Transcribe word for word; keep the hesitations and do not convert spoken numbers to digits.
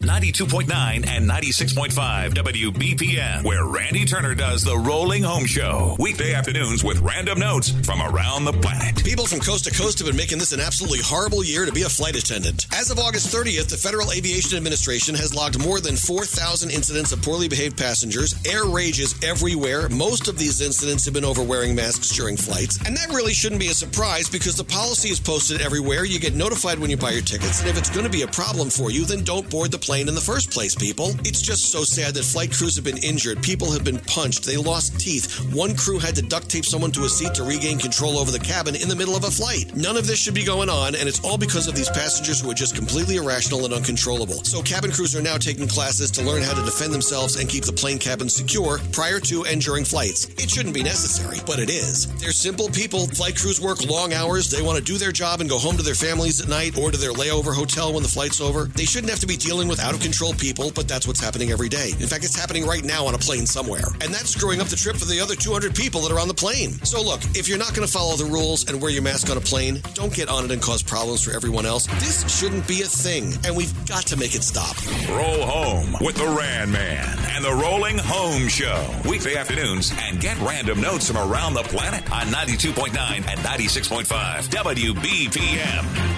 ninety-two point nine and ninety-six point five W B P M, where Randy Turner does the Rolling Home Show. Weekday afternoons with random notes from around the planet. People from coast to coast have been making this an absolutely horrible year to be a flight attendant. As of August thirtieth, the Federal Aviation Administration has logged more than four thousand incidents of poorly behaved passengers. Air rage is everywhere. Most of these incidents have been over wearing masks during flights. And that really shouldn't be a surprise because the policy is posted everywhere. You get notified when you buy your tickets. And if it's going to be a problem for you, then don't board the plane in the first place, people. It's just so sad that flight crews have been injured. People have been punched. They lost teeth. One crew had to duct tape someone to a seat to regain control over the cabin in the middle of a flight. None of this should be going on, and it's all because of these passengers who are just completely irrational and uncontrollable. So cabin crews are now taking classes to learn how to defend themselves and keep the plane cabin secure prior to and during flights. It shouldn't be necessary, but it is. They're simple people. Flight crews work long hours. They want to do their job and go home to their families at night or to their layover hotel when the flight's over. They shouldn't have to be dealing with out-of-control people, but that's what's happening every day. In fact, it's happening right now on a plane somewhere. And that's screwing up the trip for the other two hundred people that are on the plane. So look, if you're not going to follow the rules and wear your mask on a plane, don't get on it and cause problems for everyone else. This shouldn't be a thing, and we've got to make it stop. Roll home with the Ran Man and the Rolling Home Show. Weekday afternoons, and get random notes from around the planet on ninety-two point nine and ninety-six point five W B P M.